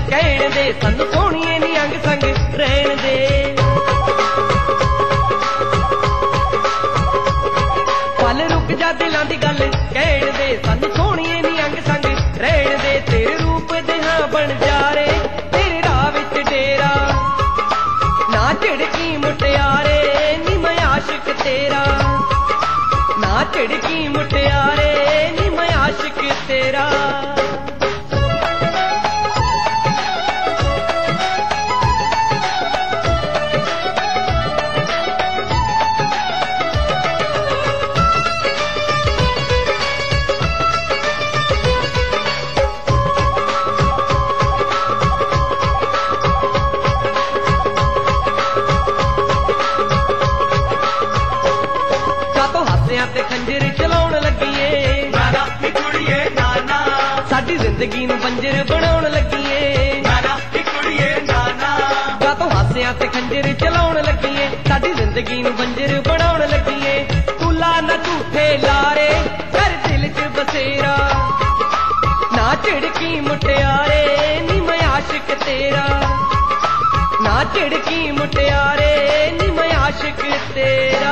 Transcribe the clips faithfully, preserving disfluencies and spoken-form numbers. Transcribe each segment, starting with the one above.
कहण दे सानू सोहणीए नी अंग संग रहण दे। पल रुक जा दिलां दी गल कहण दे सानू सोहणीए नी अंग संग रहण दे। तेरे रूप दे हां बन जा रे तेरे राह विच डेरा ना झिड़की मुटियारे नी मैं आशिक तेरा ना झिड़की मुटियारे नी मैं आशिक तेरा। ते खंजर चलाउण लगिए नाना नी कुड़िए नाना साडी जिंदगी नूं बंजर बनाउण लगिए नाना नी कुड़िए नाना। गा तो हासियां ते खंजर चलाउण लगिए साडी जिंदगी नूं बंजर बनाउण लगिए। तू ला ना झूठे लारे कर दिल च बसेरा ना झिड़की मुटियारे नी मैं आशिक तेरा ना झिड़की मुटियारे नी मैं आशिक तेरा।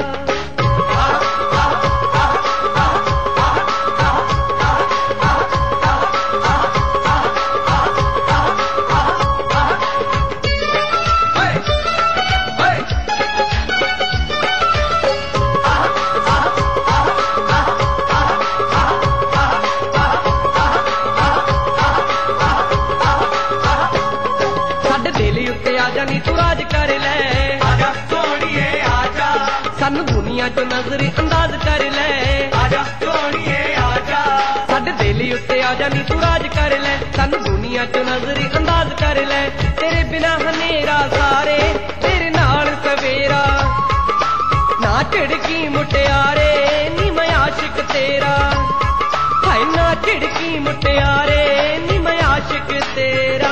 नी तू राज कर ले आजा सोहणीए आजा सानू दुनिया चो नजर अंदाज कर ले आजा सोहणीए आजा साडे दिल उत्ते आजा नी तू राज कर ले सानू दुनिया चो नजर अंदाज कर ले। तेरे बिना हनेरा सारे तेरे नाल सवेरा ना झिड़की मुटियारे नी मैं आशिक तेरा हाय ना झिड़की मुटियारे नी मैं आशिक तेरा।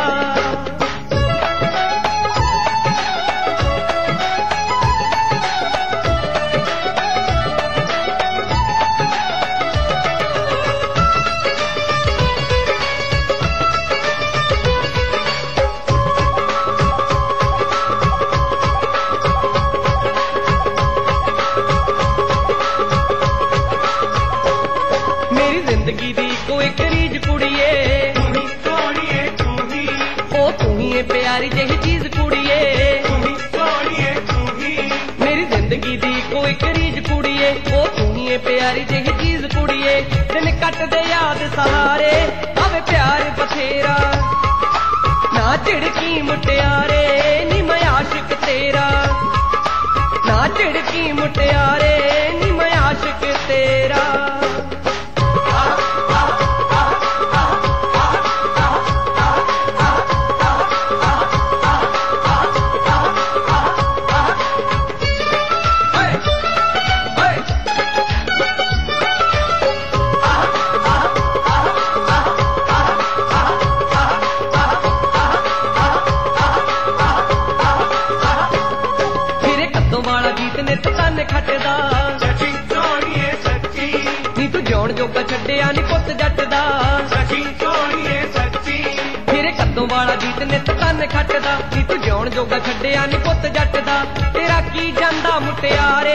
जिंदगी दी कोई करीज कुड़िए तू सोहणीए तू ही ओ तू ही प्यारी जही चीज कुड़िए तू सोहणीए तू ही मेरी जिंदगी दी कोई करीज कुड़िए ओ तू ही प्यारी जही चीज कुड़िए। दिन कट दे याद सहारे आवे प्यार बथेरा ना झिड़की मुटियारे नी मैं आशिक तेरा ना झिड़की मुटियारे नी मैं आशिक तेरा। खटदा सची सोहणीए सच्ची नी तू जौण जोगा छड्डिया नी पुੱਤ जट दा सची सोहणीए सच्ची फिर कद्दों वाला गीत नित तन खटदा नी तू जौण जोगा छड्डिया नी पुੱਤ जट दा। तेरा की जांदा मुटियारे